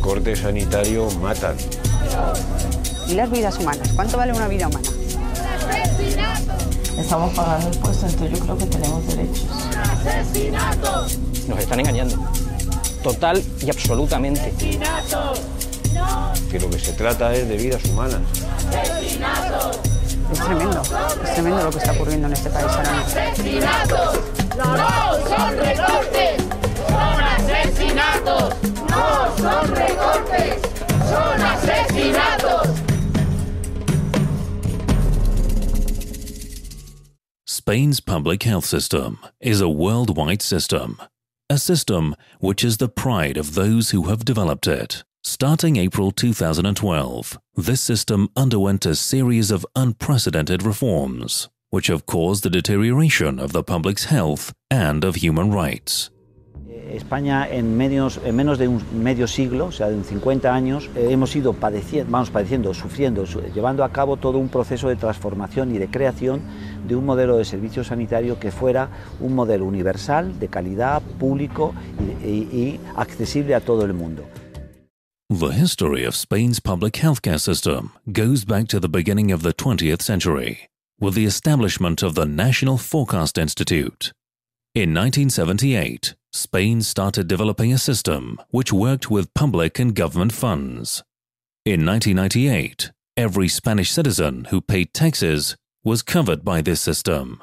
recorte sanitario matan. ¿Y las vidas humanas? ¿Cuánto vale una vida humana? Estamos pagando impuestos, entonces yo creo que tenemos derechos. ¡Asesinatos! Nos están engañando. Total y absolutamente. ¡Asesinatos! Que lo que se trata es de vidas humanas. ¡Asesinatos! Es tremendo lo que está ocurriendo en este país ahora mismo. ¡Asesinatos! ¡No son recortes! ¡Son asesinatos! ¡No son recortes! ¡Son asesinatos! Spain's public health system is a worldwide system, a system which is the pride of those who have developed it. Starting April 2012, this system underwent a series of unprecedented reforms, which have caused the deterioration of the public's health and of human rights. España en menos de un medio siglo, o sea, de 50 años, hemos ido padeciendo, sufriendo, llevando a cabo todo un proceso de transformación y de creación de un modelo de servicio sanitario que fuera un modelo universal, de calidad, público y accesible a todo el mundo. The history of Spain's public healthcare system goes back to the beginning of the 20th century, with the establishment of the National Forecast Institute. In 1978, Spain started developing a system which worked with public and government funds. In 1998, every Spanish citizen who paid taxes was covered by this system.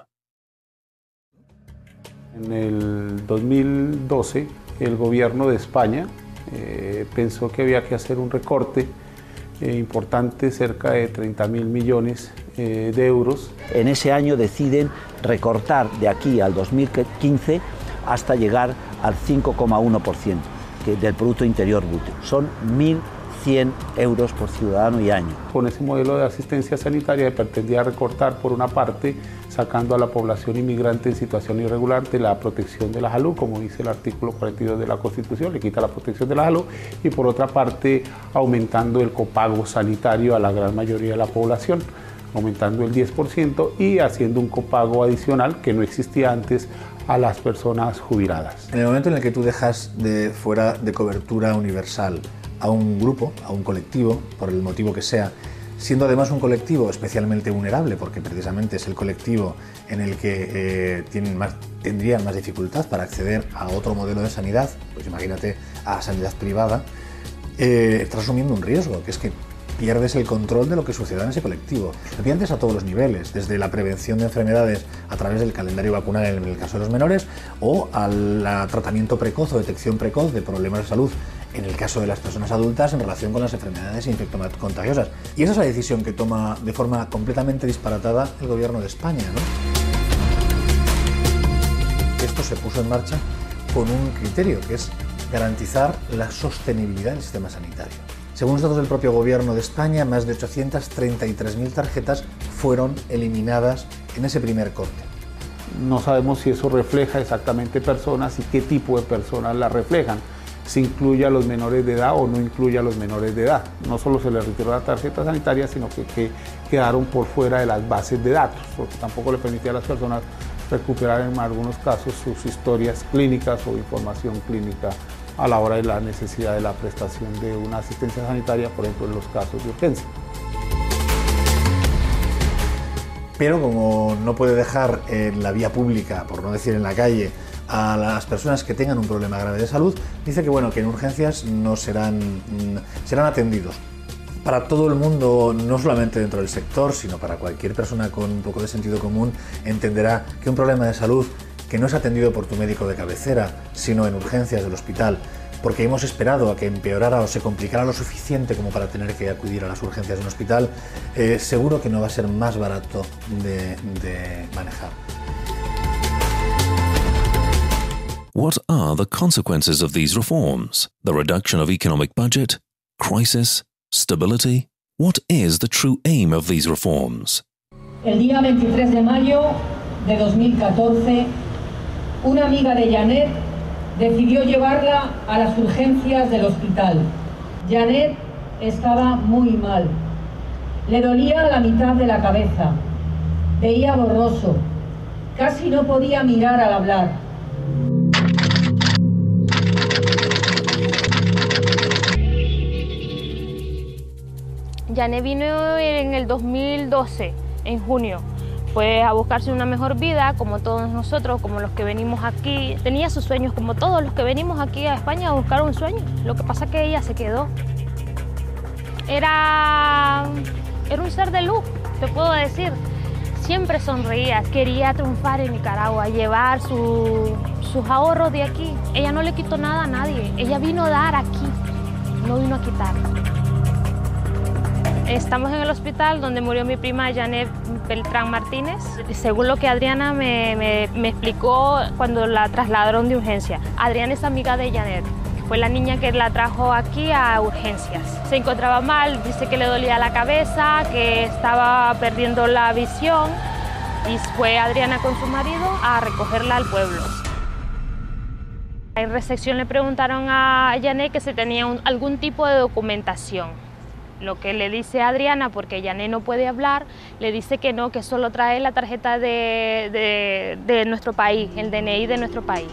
En el 2012, el gobierno de España pensó que había que hacer un recorte importante, cerca de 30.000 millones de euros. En ese año deciden recortar de aquí al 2015 hasta llegar al 5,1% del Producto Interior Bruto. Son 1.100 euros por ciudadano y año. Con ese modelo de asistencia sanitaria pretendía recortar, por una parte, sacando a la población inmigrante en situación irregular de la protección de la salud, como dice el artículo 42 de la Constitución, le quita la protección de la salud, y por otra parte, aumentando el copago sanitario a la gran mayoría de la población, aumentando el 10% y haciendo un copago adicional que no existía antes a las personas jubiladas. En el momento en el que tú dejas fuera de cobertura universal a un grupo, a un colectivo, por el motivo que sea, siendo además un colectivo especialmente vulnerable, porque precisamente es el colectivo en el que tendrían más dificultad para acceder a otro modelo de sanidad, pues imagínate a sanidad privada, estás asumiendo un riesgo, que es que pierdes el control de lo que suceda en ese colectivo. Lo pierdes a todos los niveles, desde la prevención de enfermedades a través del calendario vacunal en el caso de los menores, o al tratamiento precoz o detección precoz de problemas de salud en el caso de las personas adultas en relación con las enfermedades infectocontagiosas. Y esa es la decisión que toma de forma completamente disparatada el gobierno de España, ¿no? Esto se puso en marcha con un criterio, que es garantizar la sostenibilidad del sistema sanitario. Según los datos del propio gobierno de España, más de 833.000 tarjetas fueron eliminadas en ese primer corte. No sabemos si eso refleja exactamente personas y qué tipo de personas las reflejan. Si incluye a los menores de edad o no incluye a los menores de edad. No solo se les retiró la tarjeta sanitaria, sino que quedaron por fuera de las bases de datos, porque tampoco le permitía a las personas recuperar en algunos casos sus historias clínicas o información clínica a la hora de la necesidad de la prestación de una asistencia sanitaria, por ejemplo, en los casos de urgencia. Pero como no puede dejar en la vía pública, por no decir en la calle, a las personas que tengan un problema grave de salud, dice que bueno, que en urgencias no serán atendidos. Para todo el mundo, no solamente dentro del sector, sino para cualquier persona con un poco de sentido común, entenderá que un problema de salud que no es atendido por tu médico de cabecera, sino en urgencias del hospital, porque hemos esperado a que empeorara o se complicara lo suficiente como para tener que acudir a las urgencias de un hospital, seguro que no va a ser más barato de manejar. What are the consequences of these reforms? The reduction of economic budget? Crisis? Stability? What is the true aim of these reforms? El día 23 de mayo de 2014, una amiga de Janet decidió llevarla a las urgencias del hospital. Janet estaba muy mal. Le dolía la mitad de la cabeza. Veía borroso. Casi no podía mirar al hablar. Janet vino en el 2012, en junio. Fue a buscarse una mejor vida, como todos nosotros, como los que venimos aquí. Tenía sus sueños, como todos los que venimos aquí a España a buscar un sueño. Lo que pasa es que ella se quedó. Era un ser de luz, te puedo decir. Siempre sonreía, quería triunfar en Nicaragua, llevar sus ahorros de aquí. Ella no le quitó nada a nadie, ella vino a dar aquí, no vino a quitar. Estamos en el hospital donde murió mi prima Janet Beltrán Martínez. Según lo que Adriana me explicó cuando la trasladaron de urgencia. Adriana es amiga de Janet. Fue la niña que la trajo aquí a urgencias. Se encontraba mal, dice que le dolía la cabeza, que estaba perdiendo la visión y fue Adriana con su marido a recogerla al pueblo. En recepción le preguntaron a Janet que si tenía algún tipo de documentación. Lo que le dice Adriana, porque Janet no puede hablar, le dice que no, que solo trae la tarjeta de nuestro país, el DNI de nuestro país.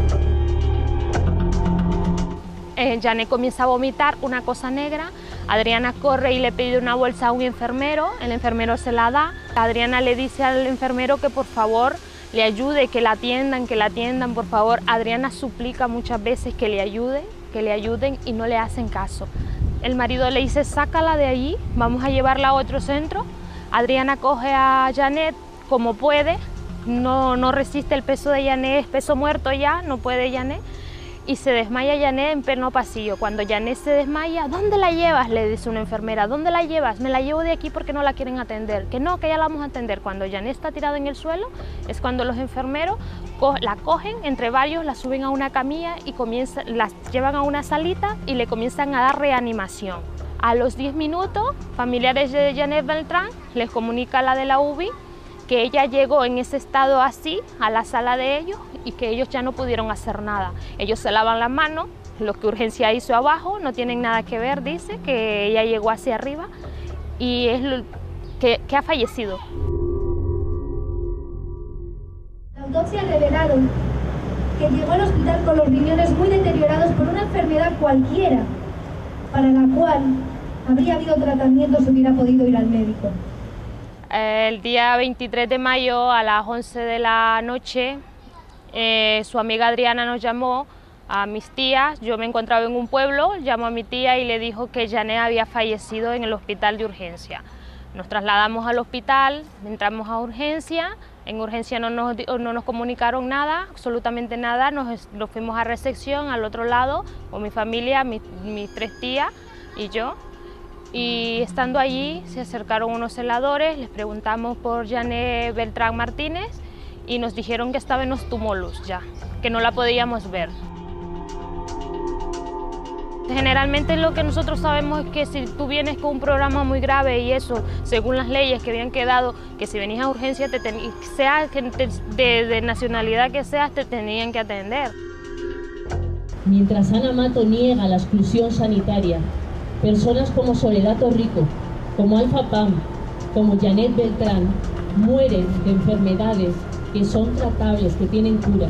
Janet comienza a vomitar una cosa negra. Adriana corre y le pide una bolsa a un enfermero. El enfermero se la da. Adriana le dice al enfermero que por favor le ayude, que la atiendan, por favor. Adriana suplica muchas veces que le ayuden y no le hacen caso. El marido le dice, sácala de allí, vamos a llevarla a otro centro. Adriana coge a Janet como puede, no resiste el peso de Janet, es peso muerto ya, no puede Janet. Y se desmaya Janet en pleno pasillo. Cuando Janet se desmaya, ¿dónde la llevas?, le dice una enfermera. ¿Dónde la llevas? Me la llevo de aquí porque no la quieren atender. Que no, que ya la vamos a atender. Cuando Janet está tirada en el suelo, es cuando los enfermeros la cogen, entre varios, la suben a una camilla y las llevan a una salita y le comienzan a dar reanimación. A los 10 minutos, familiares de Janet Beltrán les comunica a la de la UBI que ella llegó en ese estado así a la sala de ellos y que ellos ya no pudieron hacer nada. Ellos se lavan las manos, lo que urgencia hizo abajo, no tienen nada que ver, dice, que ella llegó hacia arriba y es que ha fallecido. La autopsia revelaron que llegó al hospital con los riñones muy deteriorados por una enfermedad cualquiera, para la cual habría habido tratamiento si hubiera podido ir al médico. El día 23 de mayo a las 11 de la noche, su amiga Adriana nos llamó a mis tías. Yo me encontraba en un pueblo, llamó a mi tía y le dijo que Janet había fallecido en el hospital de urgencia. Nos trasladamos al hospital, entramos a urgencia. En urgencia no nos comunicaron nada, absolutamente nada. Nos fuimos a recepción al otro lado con mi familia, mis 3 tías y yo. Y estando allí se acercaron unos celadores, les preguntamos por Janet Beltrán Martínez y nos dijeron que estaba en los tumulus ya, que no la podíamos ver. Generalmente lo que nosotros sabemos es que si tú vienes con un programa muy grave y eso, según las leyes que habían quedado, que si venís a urgencia, sea de nacionalidad que seas, te tenían que atender. Mientras Ana Mato niega la exclusión sanitaria, personas como Soledad Torrico, como Alfa Pam, como Janet Beltrán, mueren de enfermedades que son tratables, que tienen cura.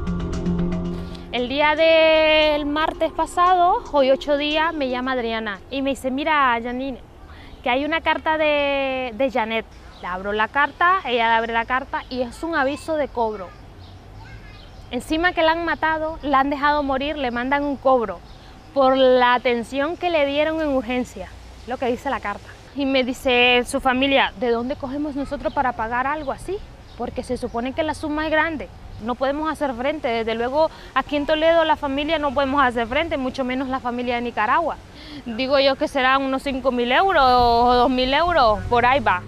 El día del martes pasado, hoy 8 días, me llama Adriana y me dice, mira, Janine, que hay una carta de Janet. Le abro la carta, ella le abre la carta y es un aviso de cobro. Encima que la han matado, la han dejado morir, le mandan un cobro por la atención que le dieron en urgencia, lo que dice la carta. Y me dice su familia, ¿de dónde cogemos nosotros para pagar algo así? Porque se supone que la suma es grande, no podemos hacer frente. Desde luego aquí en Toledo la familia no podemos hacer frente, mucho menos la familia de Nicaragua. Digo yo que serán unos 5.000 euros o 2.000 euros, por ahí va.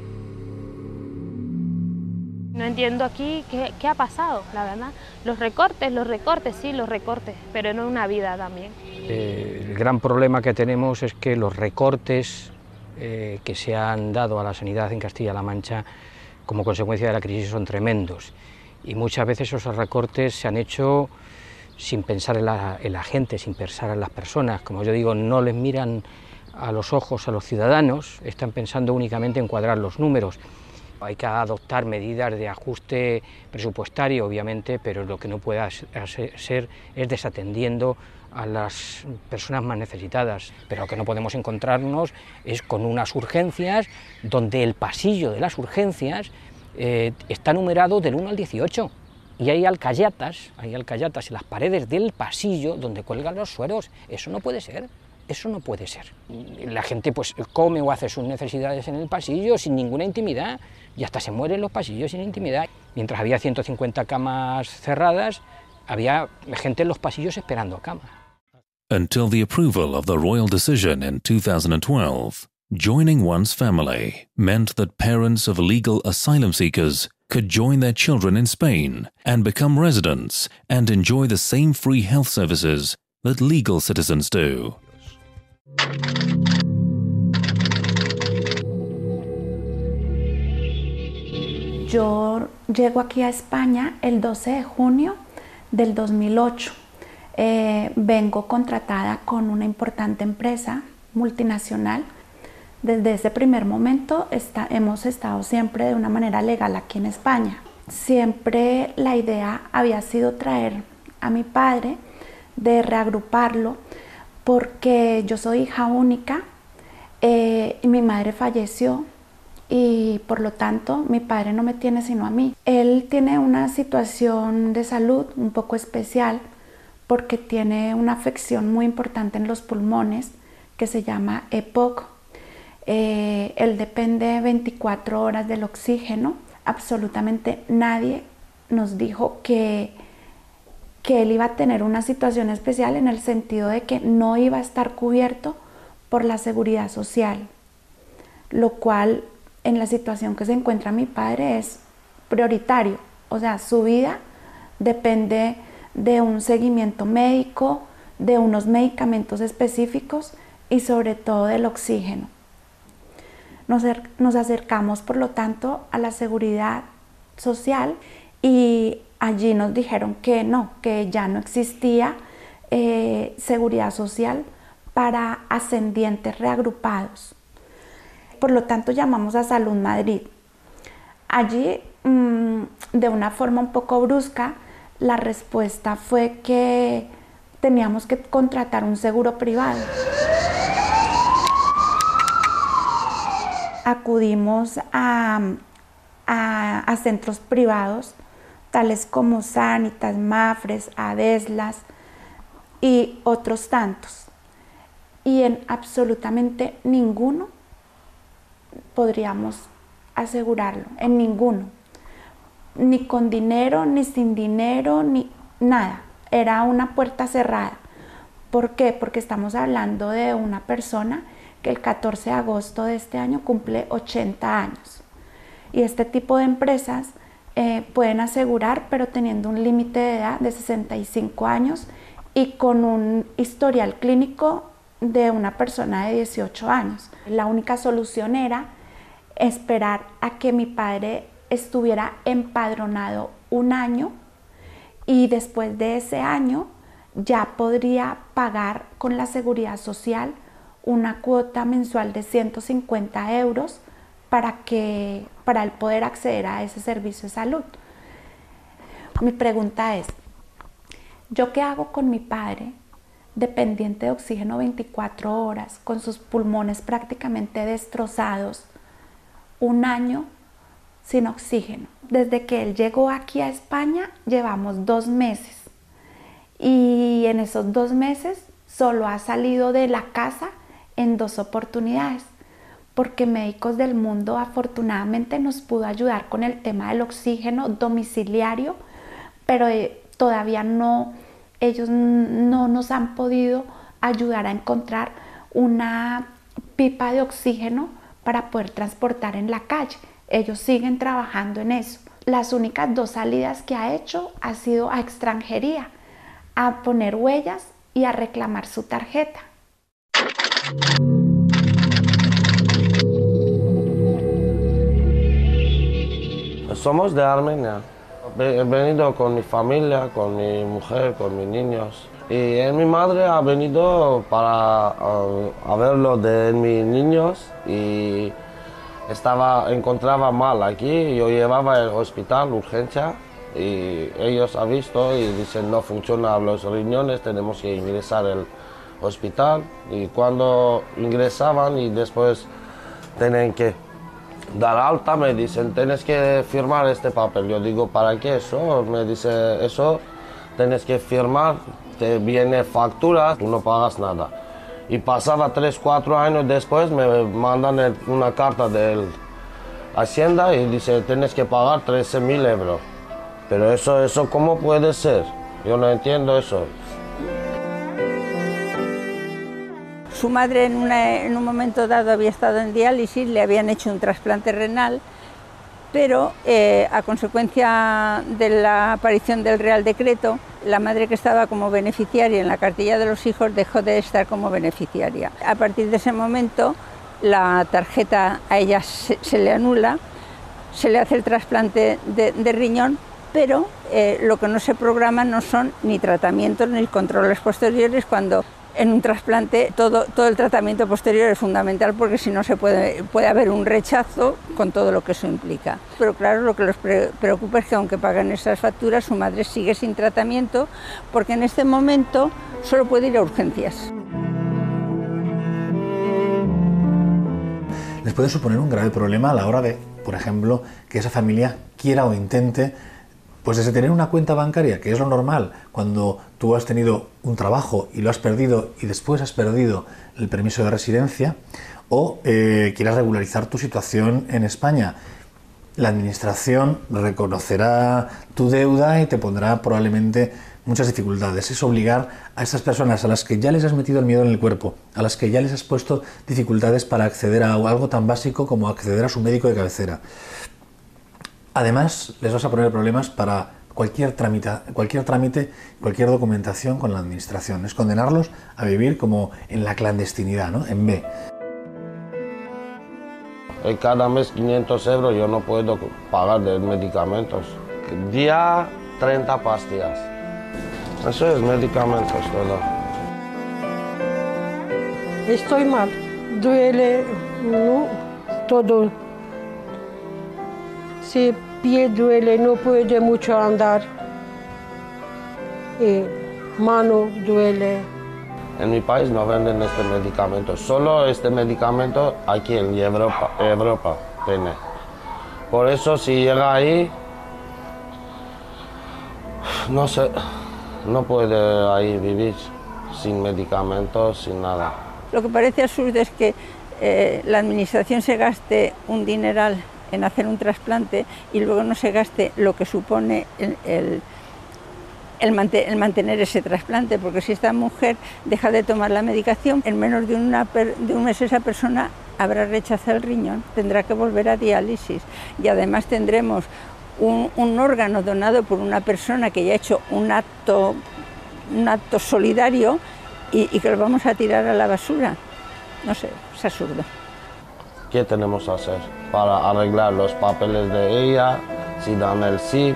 No entiendo aquí qué ha pasado, la verdad. Los recortes, sí, los recortes, pero no una vida también. El gran problema que tenemos es que los recortes que se han dado a la sanidad en Castilla-La Mancha como consecuencia de la crisis son tremendos. Y muchas veces esos recortes se han hecho sin pensar en la gente, sin pensar en las personas. Como yo digo, no les miran a los ojos a los ciudadanos, están pensando únicamente en cuadrar los números. Hay que adoptar medidas de ajuste presupuestario, obviamente, pero lo que no puede ser es desatendiendo a las personas más necesitadas. Pero lo que no podemos encontrarnos es con unas urgencias donde el pasillo de las urgencias está numerado del 1 al 18 y hay alcayatas en las paredes del pasillo donde cuelgan los sueros. Eso no puede ser. Eso no puede ser. La gente pues come o hace sus necesidades en el pasillo sin ninguna intimidad y hasta se muere en los pasillos sin intimidad. Mientras había 150 camas cerradas, había gente en los pasillos esperando a cama. Until the approval of the royal decision in 2012, joining one's family meant that parents of legal asylum seekers could join their children in Spain and become residents and enjoy the same free health services that legal citizens do. Yo llego aquí a España el 12 de junio del 2008. Vengo contratada con una importante empresa multinacional. Desde ese primer momento hemos estado siempre de una manera legal aquí en España. Siempre la idea había sido traer a mi padre, de reagruparlo, porque yo soy hija única y mi madre falleció y por lo tanto mi padre no me tiene sino a mí. Él tiene una situación de salud un poco especial porque tiene una afección muy importante en los pulmones que se llama EPOC. Él depende 24 horas del oxígeno. Absolutamente nadie nos dijo que él iba a tener una situación especial en el sentido de que no iba a estar cubierto por la seguridad social, lo cual en la situación que se encuentra mi padre es prioritario. O sea, su vida depende de un seguimiento médico, de unos medicamentos específicos y sobre todo del oxígeno. Nos acercamos, por lo tanto, a la seguridad social y allí nos dijeron que no, que ya no existía seguridad social para ascendientes reagrupados. Por lo tanto, llamamos a Salud Madrid. Allí, de una forma un poco brusca, la respuesta fue que teníamos que contratar un seguro privado. Acudimos a centros privados, tales como Sanitas, Mafres, Adeslas y otros tantos. Y en absolutamente ninguno podríamos asegurarlo, en ninguno. Ni con dinero, ni sin dinero, ni nada. Era una puerta cerrada. ¿Por qué? Porque estamos hablando de una persona que el 14 de agosto de este año cumple 80 años. Y este tipo de empresas pueden asegurar, pero teniendo un límite de edad de 65 años y con un historial clínico de una persona de 18 años. La única solución era esperar a que mi padre estuviera empadronado un año y después de ese año ya podría pagar con la seguridad social una cuota mensual de 150 euros para él poder acceder a ese servicio de salud. Mi pregunta es, ¿yo qué hago con mi padre dependiente de oxígeno 24 horas, con sus pulmones prácticamente destrozados, un año sin oxígeno? Desde que él llegó aquí a España llevamos 2 meses y en esos 2 meses solo ha salido de la casa en 2 oportunidades, porque Médicos del Mundo afortunadamente nos pudo ayudar con el tema del oxígeno domiciliario, pero todavía no, ellos no nos han podido ayudar a encontrar una pipa de oxígeno para poder transportar en la calle. Ellos siguen trabajando en eso. Las únicas 2 salidas que ha hecho ha sido a extranjería, a poner huellas y a reclamar su tarjeta. Somos de Armenia. He venido con mi familia, con mi mujer, con mis niños. Y mi madre ha venido para a ver lo de mis niños y encontraba mal aquí, yo llevaba al hospital, urgencia, y ellos han visto y dicen no funcionan los riñones, tenemos que ingresar al hospital. Y cuando ingresaban y después tienen que dar alta, me dicen tienes que firmar este papel. Yo digo, ¿para qué eso? Me dice, eso tienes que firmar, te viene factura, tú no pagas nada. Y pasaba 3-4 años después, me mandan una carta de Hacienda y dice tienes que pagar 13.000 euros. Pero eso ¿cómo puede ser? Yo no entiendo eso. Su madre en un momento dado había estado en diálisis, le habían hecho un trasplante renal, pero a consecuencia de la aparición del Real Decreto, la madre que estaba como beneficiaria en la cartilla de los hijos dejó de estar como beneficiaria. A partir de ese momento, la tarjeta a ella se le anula, se le hace el trasplante de riñón, pero lo que no se programa no son ni tratamientos ni controles posteriores, cuando en un trasplante todo el tratamiento posterior es fundamental, porque si no puede haber un rechazo con todo lo que eso implica. Pero claro, lo que los preocupa es que aunque pagan esas facturas, su madre sigue sin tratamiento, porque en este momento solo puede ir a urgencias. Les puede suponer un grave problema a la hora de, por ejemplo, que esa familia quiera o intente pues desde tener una cuenta bancaria, que es lo normal cuando tú has tenido un trabajo y lo has perdido y después has perdido el permiso de residencia, o quieras regularizar tu situación en España. La administración reconocerá tu deuda y te pondrá probablemente muchas dificultades. Es obligar a estas personas a las que ya les has metido el miedo en el cuerpo, a las que ya les has puesto dificultades para acceder a algo tan básico como acceder a su médico de cabecera. Además, les vas a poner problemas para cualquier trámite, cualquier documentación con la administración. Es condenarlos a vivir como en la clandestinidad, ¿no? En B. Cada mes 500 euros yo no puedo pagar de medicamentos. Día 30 pastillas. Eso es medicamentos todo. Estoy mal, duele todo. Si pie duele, no puede mucho andar. Mano duele. En mi país no venden este medicamento, solo este medicamento aquí en Europa tiene. Por eso si llega ahí, no sé, no puede ahí vivir sin medicamentos, sin nada. Lo que parece absurdo es que la administración se gaste un dineral en hacer un trasplante y luego no se gaste lo que supone el mantener ese trasplante, porque si esta mujer deja de tomar la medicación, en menos de un mes esa persona habrá rechazado el riñón, tendrá que volver a diálisis y además tendremos un órgano donado por una persona que ya ha hecho un acto solidario y que lo vamos a tirar a la basura. No sé, es absurdo. ¿Qué tenemos que hacer para arreglar los papeles de ella, si dan el sí?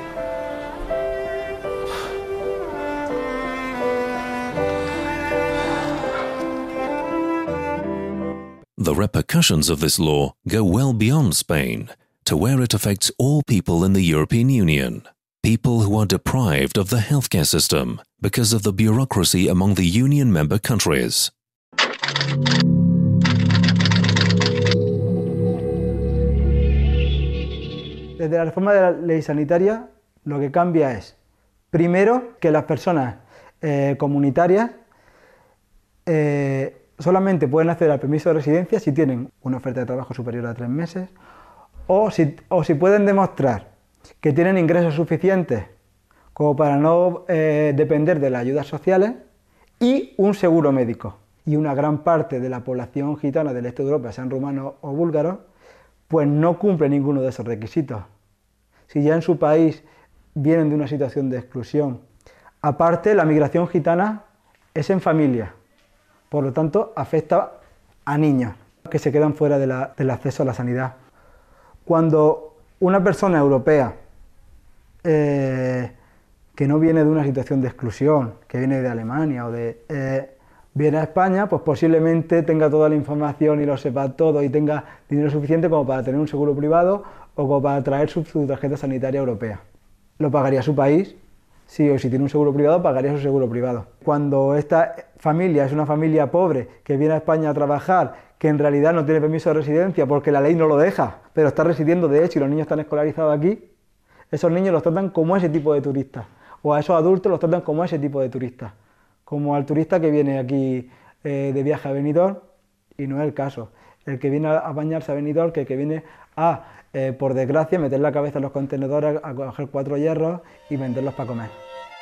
The repercussions of this law go well beyond Spain, to where it affects all people in the European Union, people who are deprived of the healthcare system because of the bureaucracy among the Union member countries. Desde la reforma de la ley sanitaria, lo que cambia es, primero, que las personas comunitarias solamente pueden acceder al permiso de residencia si tienen una oferta de trabajo superior a 3 meses o si pueden demostrar que tienen ingresos suficientes como para no depender de las ayudas sociales y un seguro médico. Y una gran parte de la población gitana del este de Europa, sean rumanos o búlgaros, pues no cumple ninguno de esos requisitos. Si ya en su país vienen de una situación de exclusión. Aparte, la migración gitana es en familia, por lo tanto afecta a niños que se quedan fuera del acceso a la sanidad. Cuando una persona europea que no viene de una situación de exclusión, que viene de Alemania viene a España, pues posiblemente tenga toda la información y lo sepa todo y tenga dinero suficiente como para tener un seguro privado o como para traer su tarjeta sanitaria europea. Lo pagaría su país, sí, o si tiene un seguro privado, pagaría su seguro privado. Cuando esta familia es una familia pobre que viene a España a trabajar, que en realidad no tiene permiso de residencia porque la ley no lo deja, pero está residiendo de hecho y los niños están escolarizados aquí, esos niños los tratan como ese tipo de turistas, o a esos adultos los tratan como ese tipo de turistas, como al turista que viene aquí de viaje a Benidorm, y no es el caso. El que viene a bañarse a Benidorm, que el que viene a, por desgracia, meter la cabeza en los contenedores, a coger 4 hierros y venderlos para comer.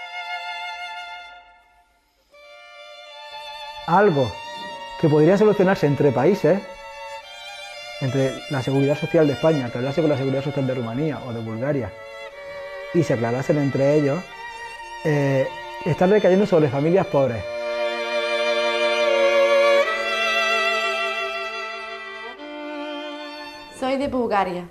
Algo que podría solucionarse entre países, entre la Seguridad Social de España, que hablase con la Seguridad Social de Rumanía o de Bulgaria, y se aclarasen entre ellos, están recayendo sobre familias pobres. Soy de Bulgaria.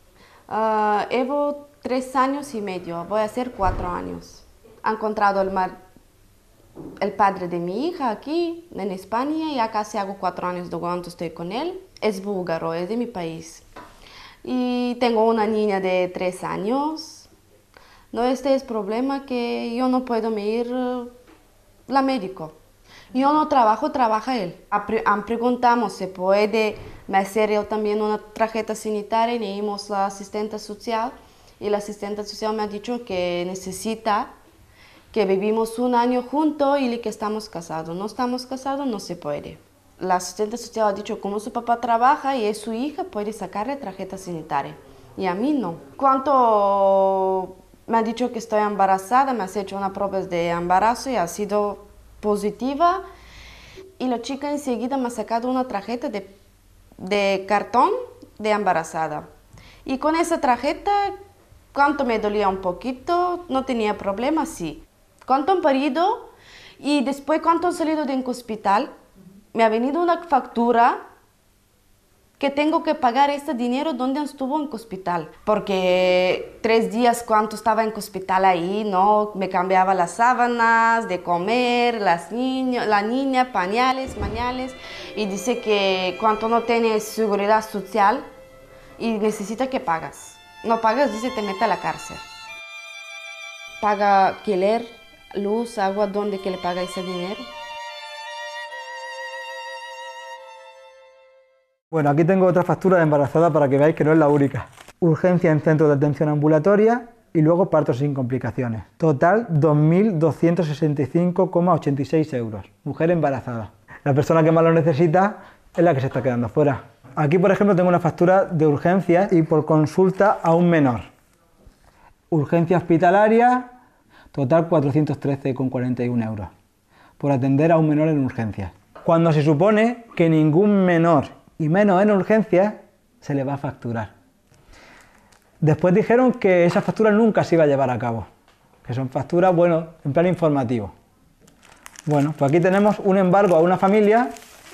Llevo 3 años y medio, voy a hacer 4 años. He encontrado el padre de mi hija aquí en España y ya casi hago 4 años de cuando estoy con él. Es búlgaro, es de mi país. Y tengo una niña de 3 años. No, este es el problema que yo no puedo ir al médico. Yo no trabajo, trabaja él. Preguntamos si puede hacer él también una tarjeta sanitaria y leímos a la asistente social. Y la asistente social me ha dicho que necesita, que vivimos 1 año juntos y que estamos casados. No estamos casados, no se puede. La asistente social ha dicho como su papá trabaja y es su hija, puede sacarle tarjeta sanitaria. Y a mí no. Cuando me ha dicho que estoy embarazada, me has hecho una prueba de embarazo y ha sido positiva. Y la chica enseguida me ha sacado una tarjeta de cartón de embarazada. Y con esa tarjeta, cuánto me dolía un poquito, no tenía problema, sí. Cuánto han parido y después cuánto han salido de un hospital, me ha venido una factura que tengo que pagar este dinero donde estuvo en hospital. Porque 3 días cuando estaba en hospital ahí, ¿no? Me cambiaba las sábanas, de comer, la niña, pañales, y dice que cuando no tienes seguridad social y necesita que pagas. No pagas, dice, te mete a la cárcel. Paga alquiler, luz, agua, ¿dónde que le paga ese dinero? Bueno, aquí tengo otra factura de embarazada para que veáis que no es la única. Urgencia en centro de atención ambulatoria y luego partos sin complicaciones. Total 2.265,86 euros. Mujer embarazada. La persona que más lo necesita es la que se está quedando fuera. Aquí, por ejemplo, tengo una factura de urgencias y por consulta a un menor. Urgencia hospitalaria, total 413,41 euros. Por atender a un menor en urgencias. Cuando se supone que ningún menor, y menos en urgencias, se le va a facturar. Después dijeron que esa factura nunca se iba a llevar a cabo, que son facturas, bueno, en plan informativo. Bueno, pues aquí tenemos un embargo a una familia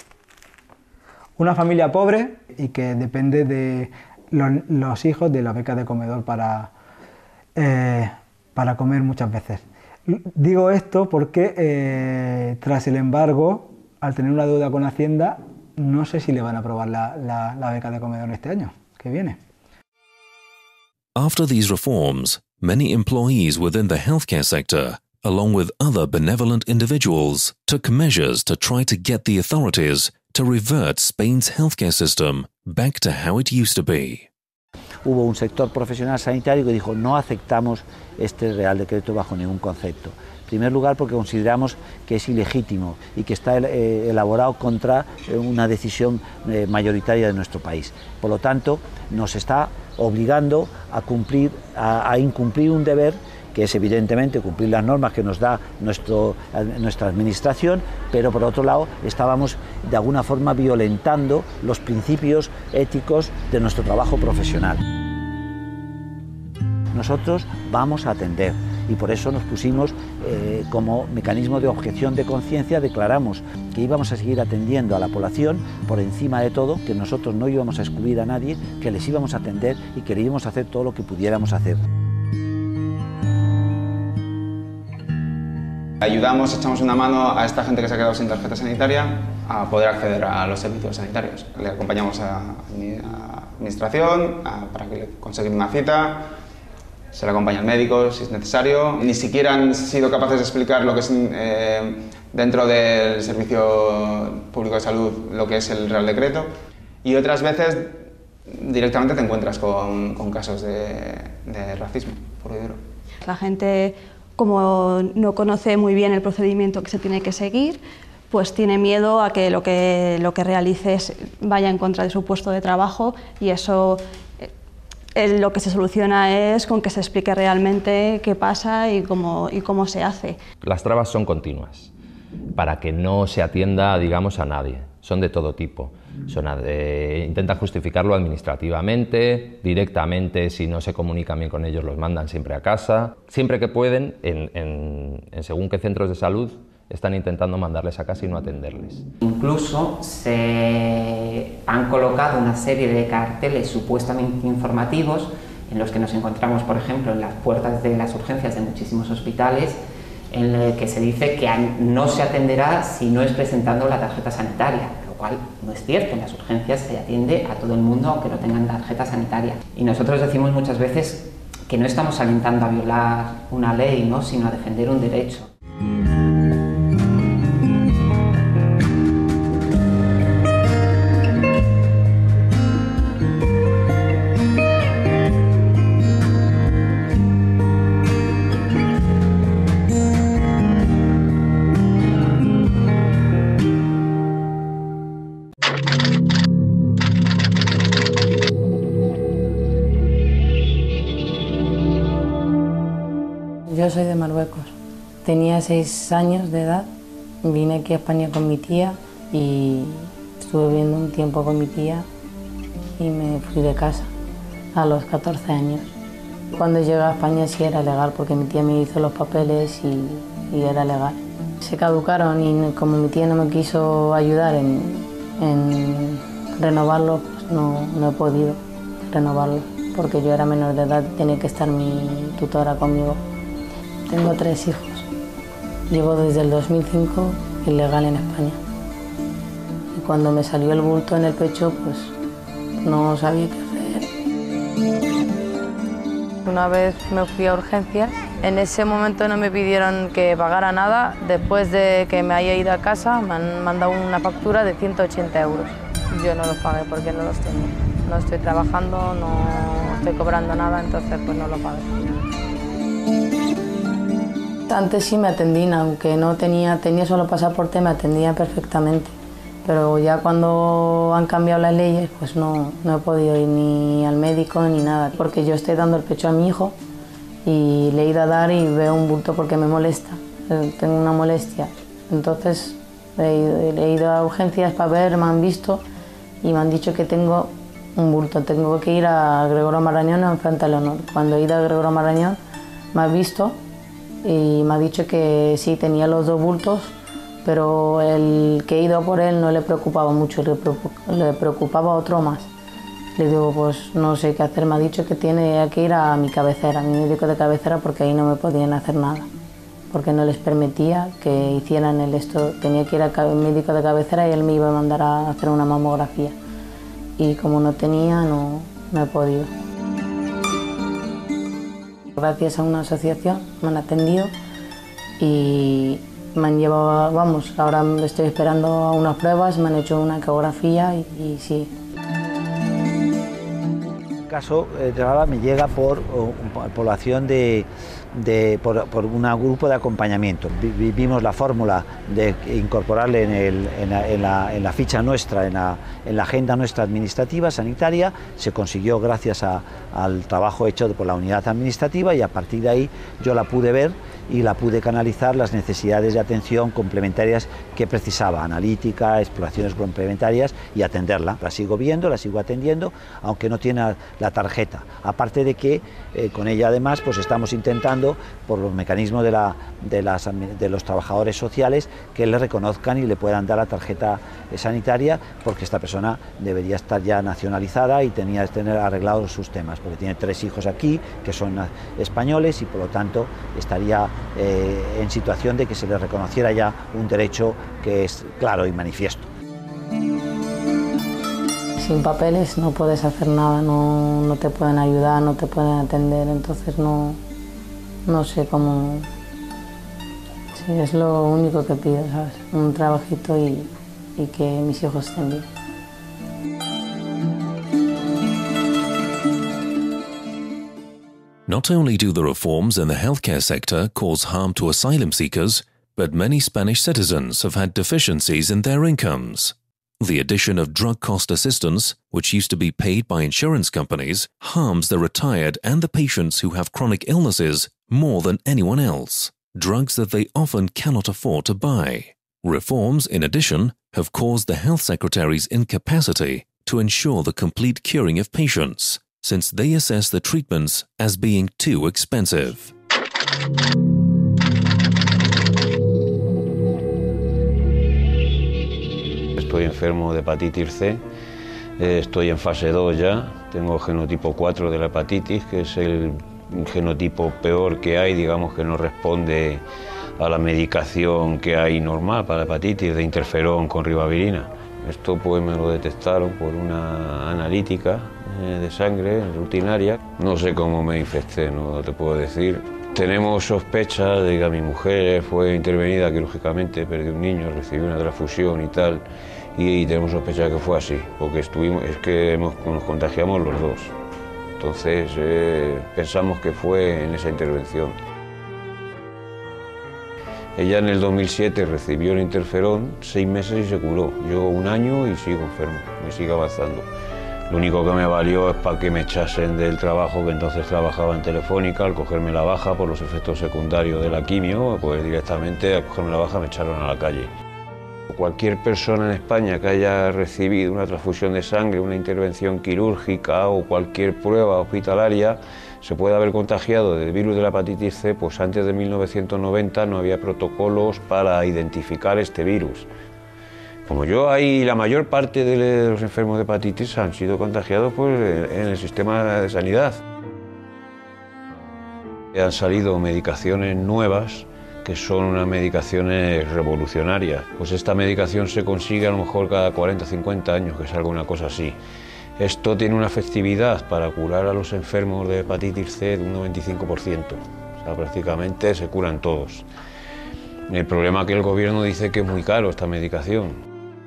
pobre y que depende de los hijos de la beca de comedor para comer muchas veces. Digo esto porque tras el embargo, al tener una deuda con Hacienda, no sé si le van a aprobar la beca de comedor este año que viene. After these reforms, many employees within the healthcare sector, along with other benevolent individuals, took measures to try to get the authorities to revert Spain's healthcare system back to how it used to be. Hubo un sector profesional sanitario que dijo no aceptamos este Real Decreto bajo ningún concepto. En primer lugar porque consideramos que es ilegítimo y que está elaborado contra una decisión mayoritaria de nuestro país. Por lo tanto, nos está obligando a incumplir un deber que es evidentemente cumplir las normas que nos da nuestra administración, pero por otro lado estábamos de alguna forma violentando los principios éticos de nuestro trabajo profesional. Nosotros vamos a atender y por eso nos pusimos como mecanismo de objeción de conciencia, declaramos que íbamos a seguir atendiendo a la población por encima de todo, que nosotros no íbamos a excluir a nadie, que les íbamos a atender y que íbamos a hacer todo lo que pudiéramos hacer. Ayudamos, echamos una mano a esta gente que se ha quedado sin tarjeta sanitaria a poder acceder a los servicios sanitarios. Le acompañamos a administración para conseguir una cita, se le acompaña al médico si es necesario. Ni siquiera han sido capaces de explicar lo que es dentro del Servicio Público de Salud lo que es el Real Decreto. Y otras veces directamente te encuentras con casos de racismo puro y duro. La gente, como no conoce muy bien el procedimiento que se tiene que seguir, pues tiene miedo a que lo que realices vaya en contra de su puesto de trabajo, y eso lo que se soluciona es con que se explique realmente qué pasa y cómo se hace. Las trabas son continuas, para que no se atienda, digamos, a nadie. Son de todo tipo. Intentan justificarlo administrativamente, directamente, si no se comunican bien con ellos los mandan siempre a casa. Siempre que pueden, en según qué centros de salud, están intentando mandarles a casa y no atenderles. Incluso se han colocado una serie de carteles supuestamente informativos en los que nos encontramos, por ejemplo, en las puertas de las urgencias de muchísimos hospitales, en el que se dice que no se atenderá si no es presentando la tarjeta sanitaria, lo cual no es cierto. En las urgencias se atiende a todo el mundo aunque no tengan tarjeta sanitaria. Y nosotros decimos muchas veces que no estamos alentando a violar una ley, ¿no?, sino a defender un derecho. Yo soy de Marruecos. Tenía 6 años de edad, vine aquí a España con mi tía y estuve viviendo un tiempo con mi tía y me fui de casa a los 14 años. Cuando llegué a España sí era legal porque mi tía me hizo los papeles y era legal. Se caducaron y como mi tía no me quiso ayudar en renovarlos, pues no he podido renovarlos porque yo era menor de edad y tenía que estar mi tutora conmigo. Tengo 3 hijos. Llevo desde el 2005 ilegal en España. Y cuando me salió el bulto en el pecho, pues no sabía qué hacer. Una vez me fui a urgencias. En ese momento no me pidieron que pagara nada. Después de que me haya ido a casa, me han mandado una factura de 180 euros. Yo no los pagué porque no los tenía. No estoy trabajando, no estoy cobrando nada, entonces pues no lo pagué. Antes sí me atendían, aunque no tenía solo pasaporte, me atendían perfectamente. Pero ya cuando han cambiado las leyes, pues no he podido ir ni al médico ni nada. Porque yo estoy dando el pecho a mi hijo y le he ido a dar y veo un bulto porque me molesta. Tengo una molestia. Entonces he ido a urgencias para ver, me han visto y me han dicho que tengo un bulto. Tengo que ir a Gregorio Marañón enfrente a Leonor. Cuando he ido a Gregorio Marañón me ha visto y me ha dicho que sí, tenía los 2 bultos, pero el que he ido por él no le preocupaba mucho, le preocupaba otro más. Le digo, pues no sé qué hacer, me ha dicho que tiene que ir a mi cabecera, a mi médico de cabecera, porque ahí no me podían hacer nada, porque no les permitía que hicieran esto. Tenía que ir al médico de cabecera y él me iba a mandar a hacer una mamografía. Y como no tenía, no he podido. Gracias a una asociación me han atendido y me han llevado, vamos, ahora estoy esperando unas pruebas, me han hecho una ecografía y sí. El caso me llega por población por un grupo de acompañamiento. Vimos la fórmula de incorporarle en la ficha nuestra, en la agenda nuestra administrativa, sanitaria. Se consiguió gracias al trabajo hecho por la unidad administrativa y a partir de ahí yo la pude ver y la pude canalizar las necesidades de atención complementarias que precisaba, analítica, exploraciones complementarias y atenderla. La sigo viendo, la sigo atendiendo, aunque no tiene la tarjeta. Aparte de que con ella además pues estamos intentando, por los mecanismos de de los trabajadores sociales que le reconozcan y le puedan dar la tarjeta sanitaria, porque esta persona debería estar ya nacionalizada y tenía que tener arreglados sus temas, porque tiene 3 hijos aquí que son españoles y por lo tanto estaría en situación de que se le reconociera ya un derecho que es claro y manifiesto. Sin papeles no puedes hacer nada, no te pueden ayudar, no te pueden atender, entonces no sé cómo. Sí, es lo único que pido, ¿sabes? Un trabajito y que mis hijos estén bien. Not only do the reforms in the healthcare sector cause harm to asylum seekers, but many Spanish citizens have had deficiencies in their incomes. The addition of drug cost assistance, which used to be paid by insurance companies, harms the retired and the patients who have chronic illnesses more than anyone else, drugs that they often cannot afford to buy. Reforms, in addition, have caused the health secretary's incapacity to ensure the complete curing of patients, since they assess the treatments as being too expensive. Estoy enfermo de hepatitis C, estoy en fase 2 ya, tengo genotipo 4 de la hepatitis, que es el genotipo peor que hay, digamos que no responde a la medicación que hay normal para la hepatitis de interferón con ribavirina. Esto pues me lo detectaron por una analítica de sangre rutinaria, no sé cómo me infecté, no te puedo decir. Tenemos sospechas de que a mi mujer fue intervenida quirúrgicamente, perdió un niño, recibió una transfusión y tal, y tenemos sospecha de que fue así, porque nos contagiamos los dos. Entonces pensamos que fue en esa intervención. Ella en el 2007 recibió el interferón, 6 meses y se curó. Yo 1 año y sigo enfermo, me sigue avanzando. Lo único que me valió es para que me echasen del trabajo, que entonces trabajaba en Telefónica, al cogerme la baja por los efectos secundarios de la quimio, pues directamente al cogerme la baja me echaron a la calle. Cualquier persona en España que haya recibido una transfusión de sangre, una intervención quirúrgica o cualquier prueba hospitalaria se puede haber contagiado del virus de la hepatitis C, pues antes de 1990 no había protocolos para identificar este virus. Como yo, ahí la mayor parte de los enfermos de hepatitis han sido contagiados pues, en el sistema de sanidad. Han salido medicaciones nuevas que son unas medicaciones revolucionarias. Pues esta medicación se consigue a lo mejor cada 40 o 50 años, que salga una cosa así. Esto tiene una efectividad para curar a los enfermos de hepatitis C de un 95%. O sea, prácticamente se curan todos. El problema es que el gobierno dice que es muy caro esta medicación.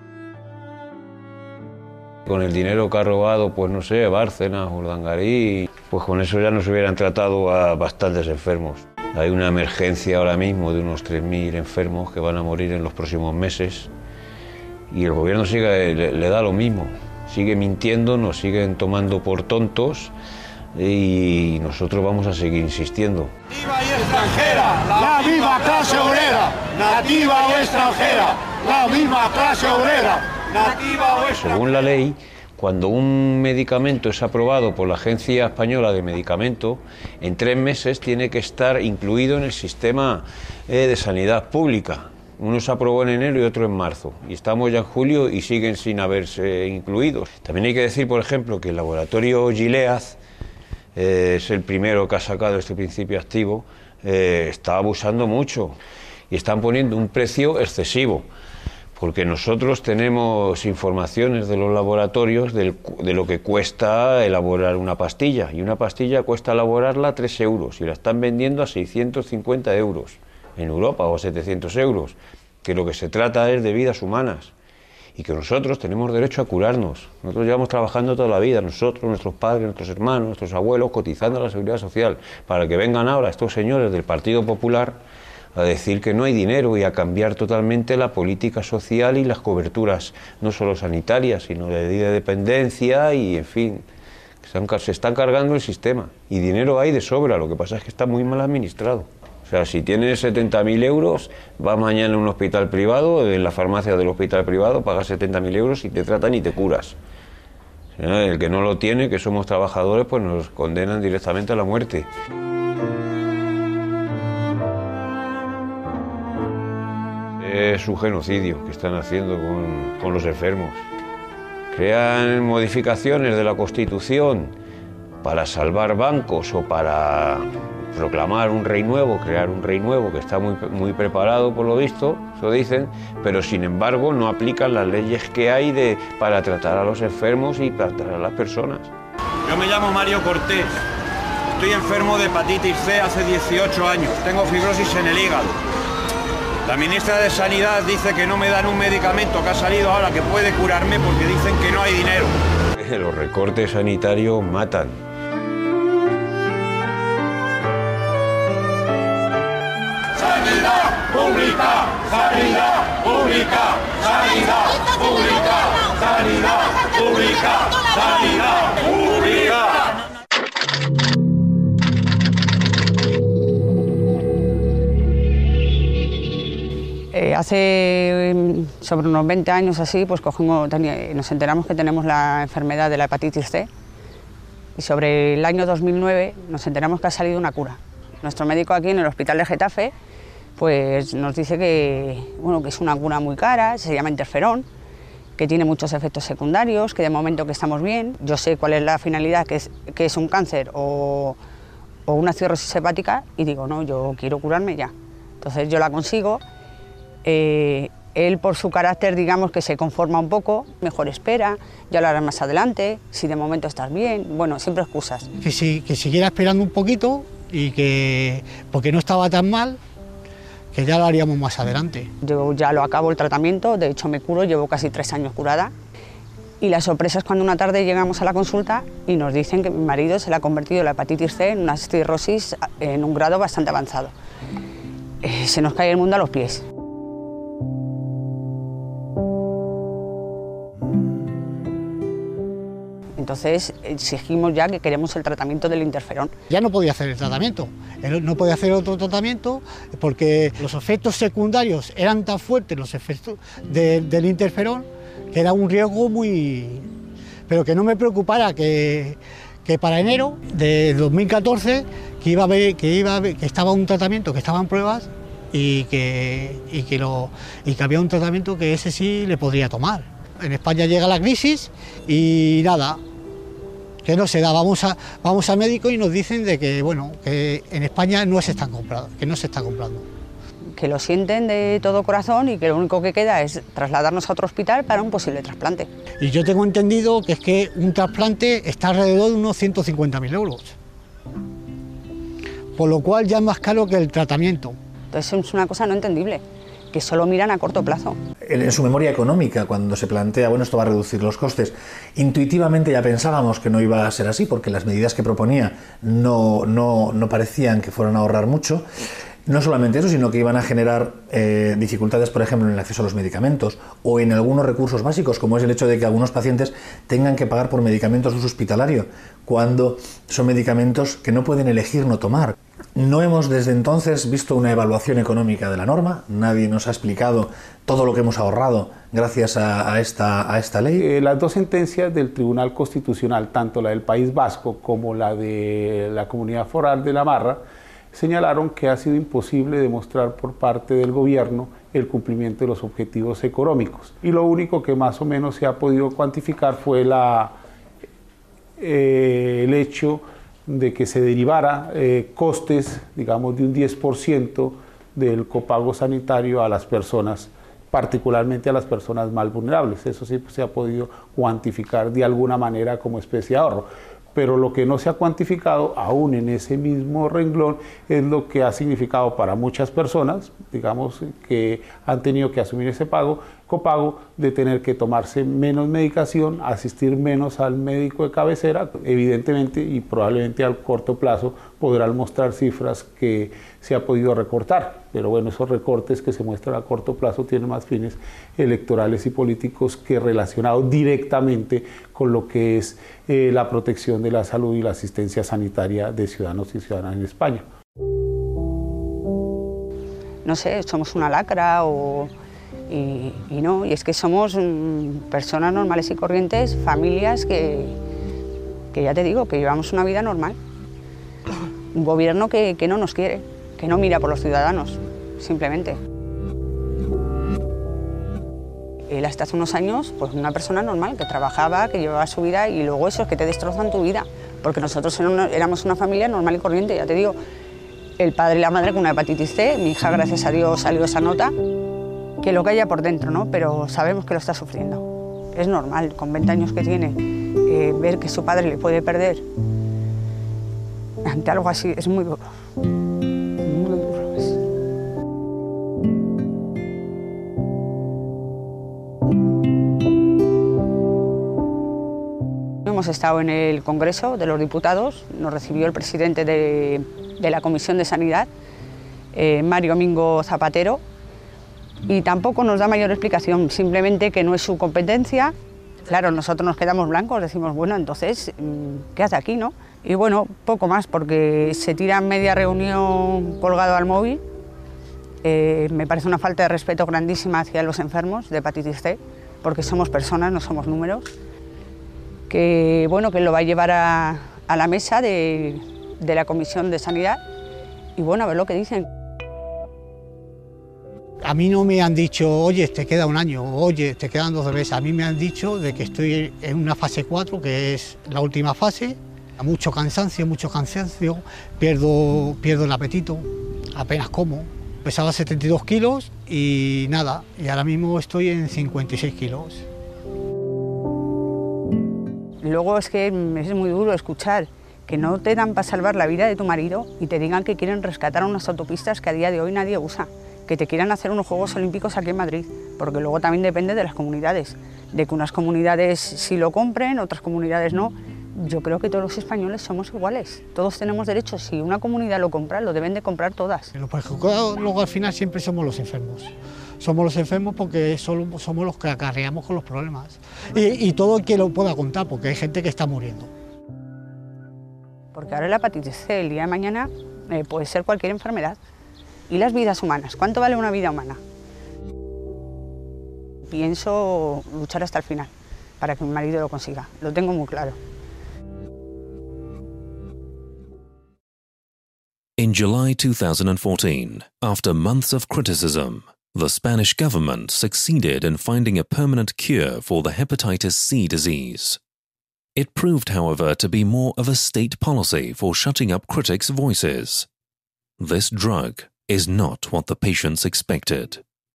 Con el dinero que ha robado, pues no sé, Bárcenas, Urdangarín, pues con eso ya nos hubieran tratado a bastantes enfermos. Hay una emergencia ahora mismo de unos 3.000 enfermos que van a morir en los próximos meses y el gobierno le da lo mismo. Sigue mintiendo, nos siguen tomando por tontos y nosotros vamos a seguir insistiendo. Nativa y extranjera, la misma clase obrera, nativa o extranjera, la misma clase obrera, nativa o extranjera. Según la ley, cuando un medicamento es aprobado por la Agencia Española de Medicamento, en 3 meses tiene que estar incluido en el sistema de sanidad pública. Uno se aprobó en enero y otro en marzo, y estamos ya en julio y siguen sin haberse incluido. También hay que decir, por ejemplo, que el laboratorio Gilead, es el primero que ha sacado este principio activo, está abusando mucho y están poniendo un precio excesivo. Porque nosotros tenemos informaciones de los laboratorios de lo que cuesta elaborar una pastilla. Y una pastilla cuesta elaborarla 3 euros y la están vendiendo a 650 euros en Europa o a 700 euros. Que lo que se trata es de vidas humanas y que nosotros tenemos derecho a curarnos. Nosotros llevamos trabajando toda la vida, nosotros, nuestros padres, nuestros hermanos, nuestros abuelos, cotizando a la Seguridad Social, para que vengan ahora estos señores del Partido Popular a decir que no hay dinero y a cambiar totalmente la política social y las coberturas, no solo sanitarias, sino de dependencia y, en fin, se están cargando el sistema. Y dinero hay de sobra, lo que pasa es que está muy mal administrado. O sea, si tienes 70.000 euros, vas mañana a un hospital privado, en la farmacia del hospital privado, pagas 70.000 euros y te tratan y te curas. El que no lo tiene, que somos trabajadores, pues nos condenan directamente a la muerte. es un genocidio que están haciendo con los enfermos. Crean modificaciones de la Constitución para salvar bancos o para proclamar un rey nuevo, crear un rey nuevo que está muy preparado por lo visto, eso dicen, pero sin embargo no aplican las leyes que hay para tratar a los enfermos y para tratar a las personas. Yo me llamo Mario Cortés, estoy enfermo de hepatitis C hace 18 años, tengo fibrosis en el hígado. La ministra de Sanidad dice que no me dan un medicamento que ha salido ahora que puede curarme porque dicen que no hay dinero. Los recortes sanitarios matan. Sanidad pública, sanidad pública, sanidad pública, sanidad pública, sanidad pública. Hace sobre unos 20 años así, pues nos enteramos que tenemos la enfermedad de la hepatitis C y sobre el año 2009 nos enteramos que ha salido una cura. Nuestro médico aquí en el hospital de Getafe pues nos dice que es una cura muy cara, se llama interferón, que tiene muchos efectos secundarios, que de momento que estamos bien. Yo sé cuál es la finalidad, que es un cáncer o una cirrosis hepática y digo, no, yo quiero curarme ya. Entonces yo la consigo. Él por su carácter digamos que se conforma un poco, mejor espera, ya lo harás más adelante, si de momento estás bien, bueno, siempre excusas. Que siguiera esperando un poquito y que, porque no estaba tan mal, que ya lo haríamos más adelante. Yo ya lo acabo el tratamiento, de hecho me curo, llevo casi 3 años curada y la sorpresa es cuando una tarde llegamos a la consulta y nos dicen que mi marido se le ha convertido la hepatitis C en una cirrosis en un grado bastante avanzado. Se nos cae el mundo a los pies. Entonces exigimos ya que queremos el tratamiento del interferón. Ya no podía hacer el tratamiento, él no podía hacer otro tratamiento porque los efectos secundarios eran tan fuertes, los efectos del interferón, que era un riesgo muy... Pero que no me preocupara que para enero de 2014 que estaba un tratamiento, que estaban pruebas y que había un tratamiento que ese sí le podría tomar. En España llega la crisis y nada, que no se da, vamos al médico y nos dicen de que, bueno, que en España no se están comprando, que no se está comprando. Que lo sienten de todo corazón y que lo único que queda es trasladarnos a otro hospital para un posible trasplante. Y yo tengo entendido que es que un trasplante está alrededor de unos 150.000 euros, por lo cual ya es más caro que el tratamiento. Entonces es una cosa no entendible, que solo miran a corto plazo. En su memoria económica, cuando se plantea, bueno, esto va a reducir los costes, intuitivamente ya pensábamos que no iba a ser así, porque las medidas que proponía no parecían que fueran a ahorrar mucho. No solamente eso, sino que iban a generar dificultades, por ejemplo, en el acceso a los medicamentos o en algunos recursos básicos, como es el hecho de que algunos pacientes tengan que pagar por medicamentos de uso hospitalario, cuando son medicamentos que no pueden elegir no tomar. No hemos desde entonces visto una evaluación económica de la norma, nadie nos ha explicado todo lo que hemos ahorrado gracias a esta ley. Las dos sentencias del Tribunal Constitucional, tanto la del País Vasco como la de la Comunidad Foral de Navarra, señalaron que ha sido imposible demostrar por parte del gobierno el cumplimiento de los objetivos económicos. Y lo único que más o menos se ha podido cuantificar fue el hecho de que se derivara costes, digamos, de un 10% del copago sanitario a las personas, particularmente a las personas más vulnerables. Eso sí se ha podido cuantificar de alguna manera como especie de ahorro. Pero lo que no se ha cuantificado, aún en ese mismo renglón, es lo que ha significado para muchas personas, digamos, que han tenido que asumir ese copago de tener que tomarse menos medicación, asistir menos al médico de cabecera, evidentemente y probablemente al corto plazo podrán mostrar cifras que se ha podido recortar, pero bueno, esos recortes que se muestran a corto plazo tienen más fines electorales y políticos que relacionados directamente con lo que es la protección de la salud y la asistencia sanitaria de ciudadanos y ciudadanas en España. No sé, somos una lacra y no, y es que somos personas normales y corrientes, familias que ya te digo, que llevamos una vida normal. Un gobierno que no nos quiere, que no mira por los ciudadanos, simplemente. Él hasta hace unos años, pues una persona normal, que trabajaba, que llevaba su vida, y luego eso es que te destrozan tu vida, porque nosotros éramos una familia normal y corriente, ya te digo, el padre y la madre con una hepatitis C, mi hija gracias a Dios salió esa nota, que lo que haya por dentro, ¿no? Pero sabemos que lo está sufriendo. Es normal, con 20 años que tiene, ver que su padre le puede perder ante algo así es muy duro. Muy duro es. Hemos estado en el Congreso de los Diputados, nos recibió el presidente de la Comisión de Sanidad, Mario Mingo Zapatero, y tampoco nos da mayor explicación, simplemente que no es su competencia. Claro, nosotros nos quedamos blancos, decimos, bueno, entonces, ¿qué hace aquí, no? Y bueno, poco más, porque se tira en media reunión colgado al móvil. Me parece una falta de respeto grandísima hacia los enfermos de hepatitis C, porque somos personas, no somos números. Que bueno, que lo va a llevar a la mesa de la Comisión de Sanidad y bueno, a ver lo que dicen. A mí no me han dicho, oye, te queda un año, oye, te quedan 12 meses. A mí me han dicho de que estoy en una fase 4, que es la última fase. Mucho cansancio, pierdo el apetito, apenas como. Pesaba 72 kilos y nada, y ahora mismo estoy en 56 kilos. Luego es que es muy duro escuchar que no te dan para salvar la vida de tu marido y te digan que quieren rescatar unas autopistas que a día de hoy nadie usa, que te quieran hacer unos Juegos Olímpicos aquí en Madrid, porque luego también depende de las comunidades, de que unas comunidades sí lo compren, otras comunidades no. Yo creo que todos los españoles somos iguales, todos tenemos derechos, si una comunidad lo compra, lo deben de comprar todas. Los perjudicados luego al final siempre somos los enfermos. Somos los enfermos porque somos los que acarreamos con los problemas. Y todo el que lo pueda contar, porque hay gente que está muriendo. Porque ahora la hepatitis C el día de mañana puede ser cualquier enfermedad. ¿Y las vidas humanas? ¿Cuánto vale una vida humana? Pienso luchar hasta el final para que mi marido lo consiga. Lo tengo muy claro. In July 2014, after months of criticism, the Spanish government succeeded in finding a permanent cure for the hepatitis C disease. It proved, however, to be more of a state policy for shutting up critics' voices. This drug is not what the patients expected.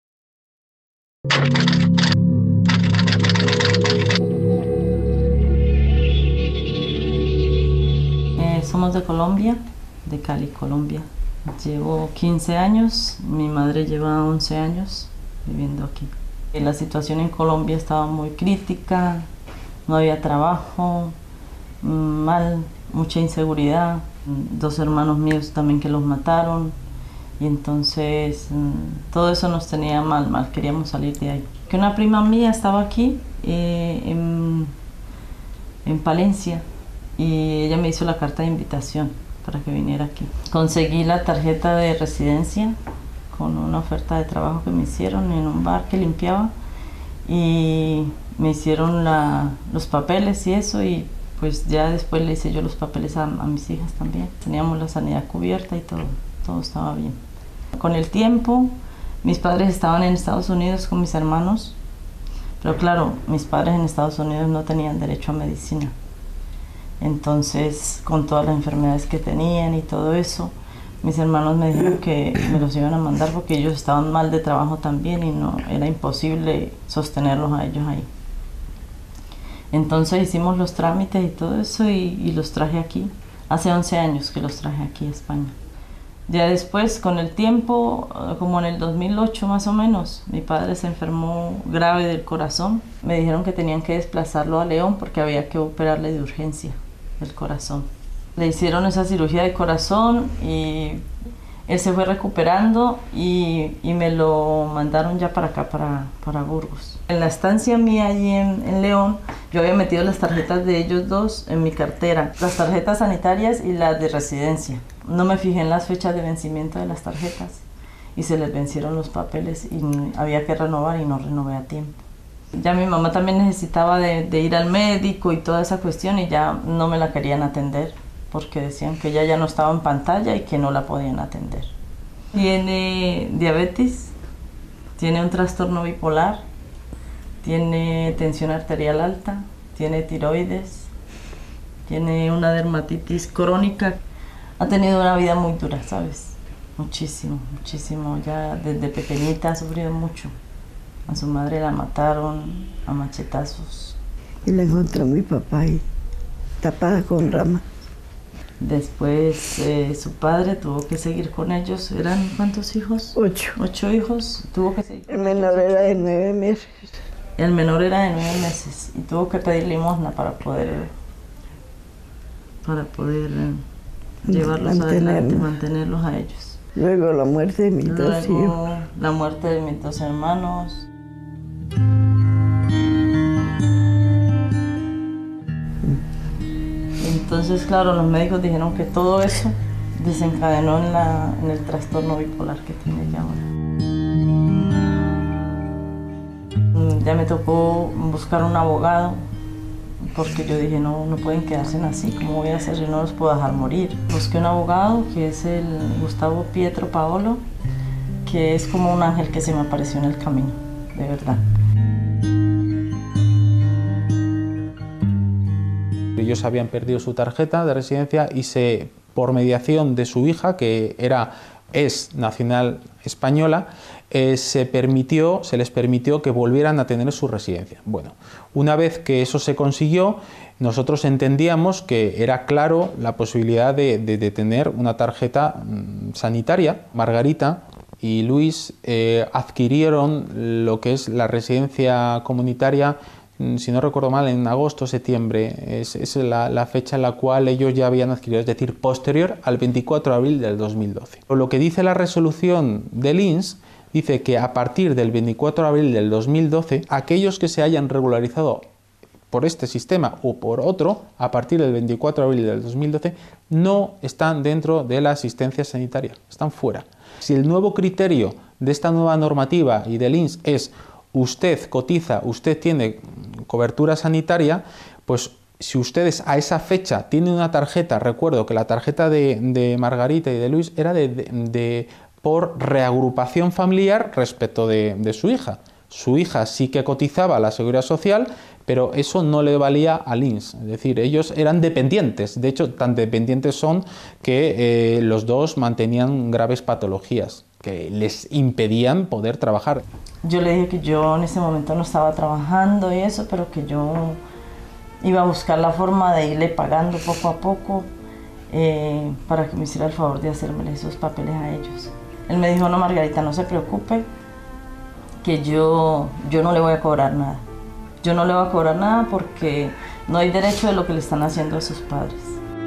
Somos de Colombia, de Cali, Colombia. Llevo 15 años, mi madre lleva 11 años viviendo aquí. La situación en Colombia estaba muy crítica, no había trabajo, mucha inseguridad, 2 hermanos míos también que los mataron, y entonces todo eso nos tenía mal, queríamos salir de ahí. Que una prima mía estaba aquí en Palencia y ella me hizo la carta de invitación para que viniera aquí. Conseguí la tarjeta de residencia con una oferta de trabajo que me hicieron en un bar que limpiaba y me hicieron los papeles y eso, y pues ya después le hice yo los papeles a mis hijas también. Teníamos la sanidad cubierta y todo estaba bien. Con el tiempo, mis padres estaban en Estados Unidos con mis hermanos, pero claro, mis padres en Estados Unidos no tenían derecho a medicina. Entonces, con todas las enfermedades que tenían y todo eso, mis hermanos me dijeron que me los iban a mandar porque ellos estaban mal de trabajo también y no era imposible sostenerlos a ellos ahí. Entonces hicimos los trámites y todo eso y los traje aquí. Hace 11 años que los traje aquí a España. Ya después, con el tiempo, como en el 2008 más o menos, mi padre se enfermó grave del corazón. Me dijeron que tenían que desplazarlo a León porque había que operarle de urgencia el corazón. Le hicieron esa cirugía de corazón y él se fue recuperando y me lo mandaron ya para acá, para Burgos. En la estancia mía allí en León, yo había metido las tarjetas de ellos dos en mi cartera, las tarjetas sanitarias y las de residencia. No me fijé en las fechas de vencimiento de las tarjetas y se les vencieron los papeles y había que renovar y no renové a tiempo. Ya mi mamá también necesitaba de ir al médico y toda esa cuestión y ya no me la querían atender porque decían que ella ya no estaba en pantalla y que no la podían atender. Tiene diabetes, tiene un trastorno bipolar, tiene tensión arterial alta, tiene tiroides, tiene una dermatitis crónica. Ha tenido una vida muy dura, ¿sabes? Muchísimo, muchísimo. Ya desde pequeñita ha sufrido mucho. A su madre la mataron a machetazos. Y la encontré a mi papá ahí, tapada con ramas. Después su padre tuvo que seguir con ellos. ¿Eran cuántos hijos? 8. 8 hijos. Tuvo que seguir. El menor era de 9 meses. El menor era de 9 meses y tuvo que pedir limosna para poder llevarlos adelante, mantenerlos a ellos. Luego la muerte de mis 2 hijos. La muerte de mis 2 hermanos. Entonces, claro, los médicos dijeron que todo eso desencadenó en el trastorno bipolar que tiene ya ahora. Ya me tocó buscar un abogado porque yo dije, no pueden quedarse así, ¿cómo voy a hacer? Yo no los puedo dejar morir. Busqué un abogado que es el Gustavo Pietro Paolo, que es como un ángel que se me apareció en el camino, de verdad. Ellos habían perdido su tarjeta de residencia y por mediación de su hija, que es nacional española, se les permitió que volvieran a tener su residencia. Bueno, una vez que eso se consiguió, nosotros entendíamos que era claro la posibilidad de tener una tarjeta sanitaria. Margarita y Luis adquirieron lo que es la residencia comunitaria, si no recuerdo mal, en agosto o septiembre, es la fecha en la cual ellos ya habían adquirido, es decir, posterior al 24 de abril del 2012. Lo que dice la resolución del INS dice que a partir del 24 de abril del 2012, aquellos que se hayan regularizado por este sistema o por otro, a partir del 24 de abril del 2012, no están dentro de la asistencia sanitaria, están fuera. Si el nuevo criterio de esta nueva normativa y del INS es usted cotiza, usted tiene cobertura sanitaria, pues si ustedes a esa fecha tienen una tarjeta, recuerdo que la tarjeta de Margarita y de Luis era por reagrupación familiar respecto de su hija. Su hija sí que cotizaba a la Seguridad Social, pero eso no le valía al INS. Es decir, ellos eran dependientes. De hecho, tan dependientes son que los dos mantenían graves patologías que les impedían poder trabajar. Yo le dije que yo en ese momento no estaba trabajando y eso, pero que yo iba a buscar la forma de irle pagando poco a poco para que me hiciera el favor de hacerme esos papeles a ellos. Él me dijo, no, Margarita, no se preocupe, que yo no le voy a cobrar nada. Yo no le voy a cobrar nada porque no hay derecho de lo que le están haciendo a sus padres.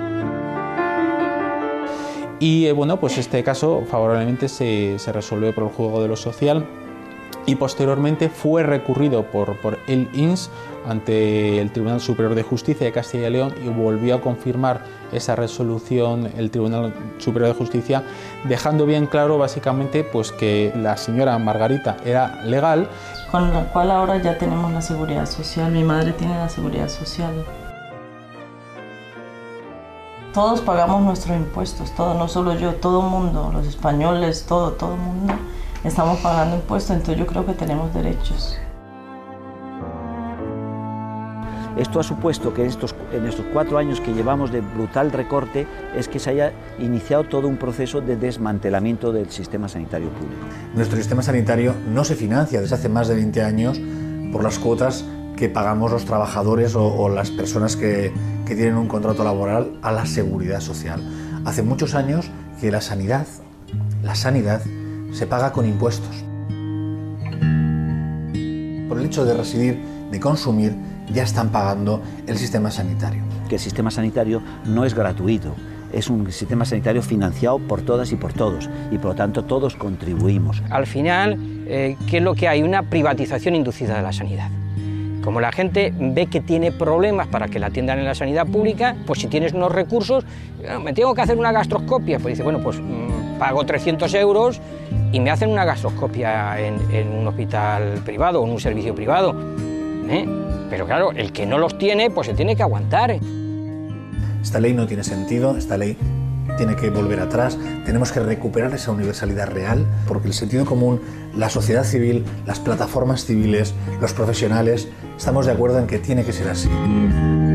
Y bueno, pues este caso favorablemente se resolvió por el juzgado de lo social y posteriormente fue recurrido por el INS ante el Tribunal Superior de Justicia de Castilla y León y volvió a confirmar esa resolución el Tribunal Superior de Justicia, dejando bien claro básicamente pues que la señora Margarita era legal. Con la cual ahora ya tenemos la seguridad social, mi madre tiene la seguridad social. Todos pagamos nuestros impuestos, todos, no solo yo, todo el mundo, los españoles, todo el mundo estamos pagando impuestos, entonces yo creo que tenemos derechos. Esto ha supuesto que en estos 4 años que llevamos de brutal recorte es que se haya iniciado todo un proceso de desmantelamiento del sistema sanitario público. Nuestro sistema sanitario no se financia desde hace más de 20 años por las cuotas que pagamos los trabajadores o las personas que tienen un contrato laboral a la seguridad social. Hace muchos años que la sanidad se paga con impuestos. Por el hecho de residir, de consumir, ya están pagando el sistema sanitario. Que el sistema sanitario no es gratuito, es un sistema sanitario financiado por todas y por todos, y por lo tanto todos contribuimos. Al final, ¿qué es lo que hay? Una privatización inducida de la sanidad. Como la gente ve que tiene problemas para que la atiendan en la sanidad pública, pues si tienes unos recursos, me tengo que hacer una gastroscopia, pues dice, bueno, pues pago 300 euros y me hacen una gastroscopia en un hospital privado o en un servicio privado. Pero claro, el que no los tiene, pues se tiene que aguantar. Esta ley no tiene sentido, esta ley tiene que volver atrás, tenemos que recuperar esa universalidad real, porque el sentido común, la sociedad civil, las plataformas civiles, los profesionales, estamos de acuerdo en que tiene que ser así.